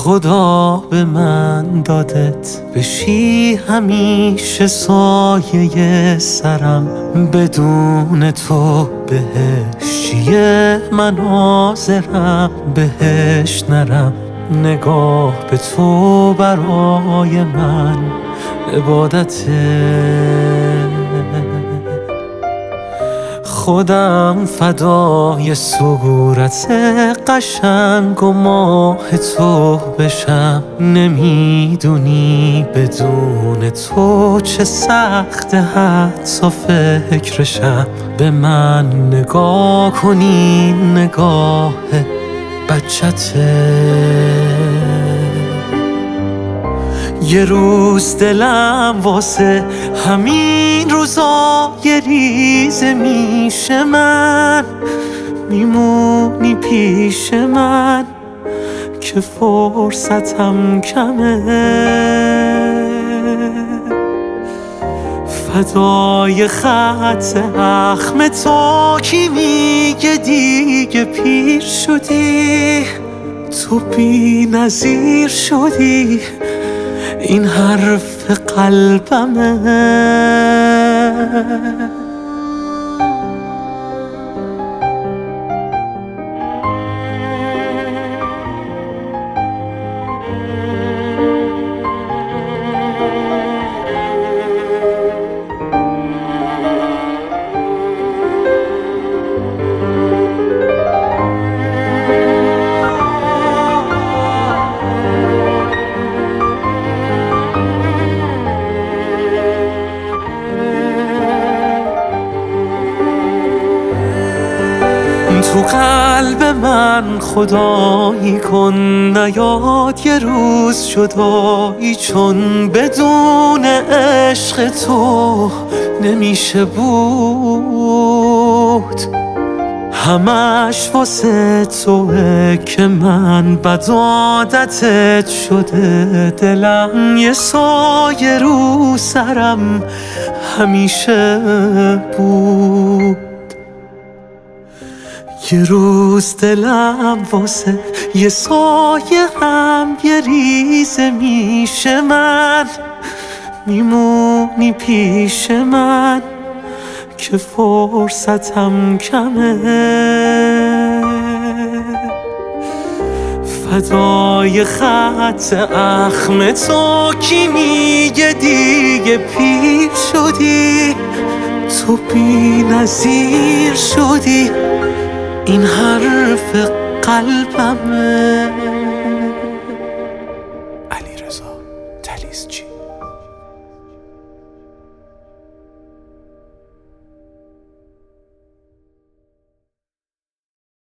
خدا به من دادت بشی همیشه سایه سرم، بدون تو بهش چیه من حاضرم بهش نرم. نگاه به تو برای من عبادته، خودم فدای صورت قشنگ و ماه تو بشم. نمیدونی بدون تو چه سخت حتی فکرشم. به من نگاه کنی نگاه بچته، یه روز دلم واسه همین روزای ریزه میشه، من میمونی پیش من که فرصتم کمه. فدای خط اخم تو کی میگه دیگه پیر شدی، تو بی نظیر شدی، این حرف قلبمه. تو قلب من خدایی کن، نیاد یه روز جدایی، چون بدون عشق تو نمیشه بود. همش واسه توه که من بد عادتت شده، دلم یه سایه رو سرم همیشه بود. یه روز دلم واسه یه سایه هم یه ریزه میشه، من میمونی پیش من که فرصتم کمه. فدای خط اخم تو کی میگه دیگه پیر شدی، تو بی نظیر شدی، این حرف قلبمه. علیرضا تلیسچی.